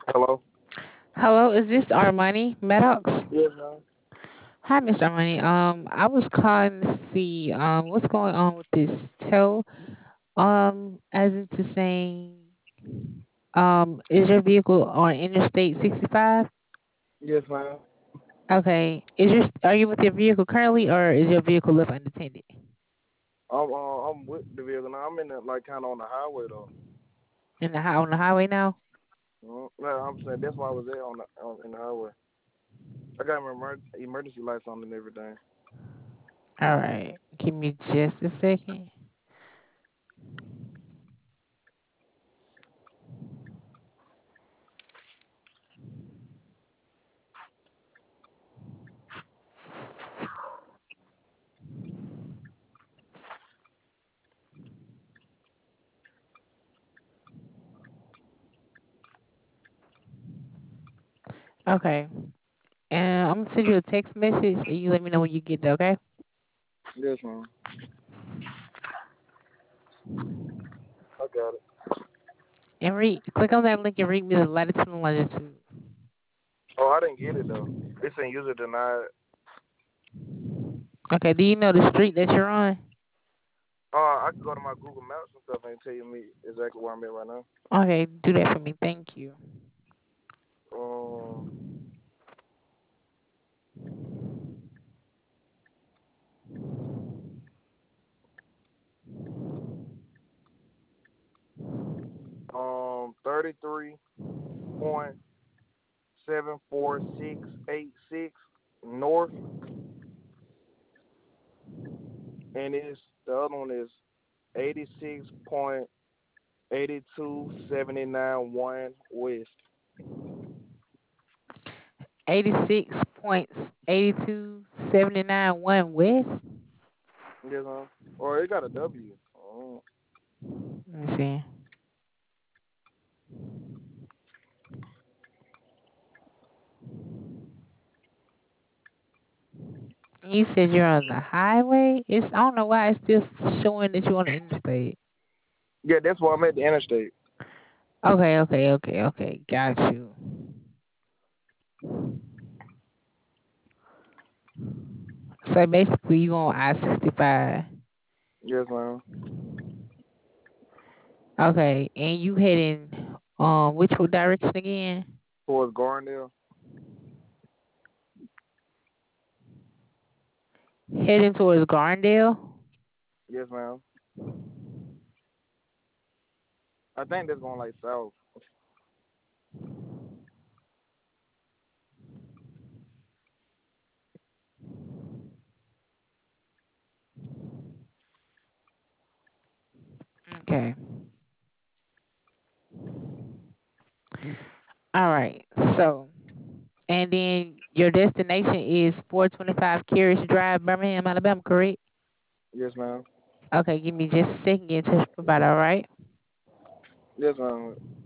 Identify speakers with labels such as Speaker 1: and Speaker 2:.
Speaker 1: Hello?
Speaker 2: Hello, is this Armani Maddox?
Speaker 1: Yes, ma'am.
Speaker 2: Hi, Mr. Armani. I was calling to see what's going on with this tow. As into saying, is your vehicle on Interstate 65?
Speaker 1: Yes, ma'am.
Speaker 2: Okay. Are you with your vehicle currently, or is your vehicle left unattended?
Speaker 1: I'm with the vehicle now. I'm in the, like kind of on the highway though.
Speaker 2: On the highway now?
Speaker 1: Yeah, I'm saying that's why I was there in the highway. I got my emergency lights on and everything.
Speaker 2: All right. Give me just a second. Okay. And I'm gonna send you a text message, and you let me know when you get there. Okay.
Speaker 1: Yes, ma'am. I got it.
Speaker 2: And click on that link and read me the latitude and longitude.
Speaker 1: Oh, I didn't get it though. It's saying user denied.
Speaker 2: Okay, do you know the street that you're on?
Speaker 1: I can go to my Google Maps and stuff and tell you me exactly where I'm at right now.
Speaker 2: Okay, do that for me. Thank you.
Speaker 1: Um, um, 33.74686 north, and the other one is 86.82791 west.
Speaker 2: 86.82791 West.
Speaker 1: Yes, huh? Or it got a W. Oh,
Speaker 2: Let me see. You said you're on the highway. I don't know why it's still showing that you're on the interstate.
Speaker 1: yeah, that's why I'm at the interstate.
Speaker 2: Okay. Got you. So basically, you on I-65.
Speaker 1: Yes, ma'am.
Speaker 2: Okay, and you heading which direction again?
Speaker 1: Towards Garndale.
Speaker 2: Heading towards Garndale.
Speaker 1: Yes, ma'am. I think that's going like south.
Speaker 2: Okay. All right. And then your destination is 425 Carriage Drive, Birmingham, Alabama, correct?
Speaker 1: Yes, ma'am.
Speaker 2: Okay, give me just a second to provide, all right?
Speaker 1: Yes, ma'am.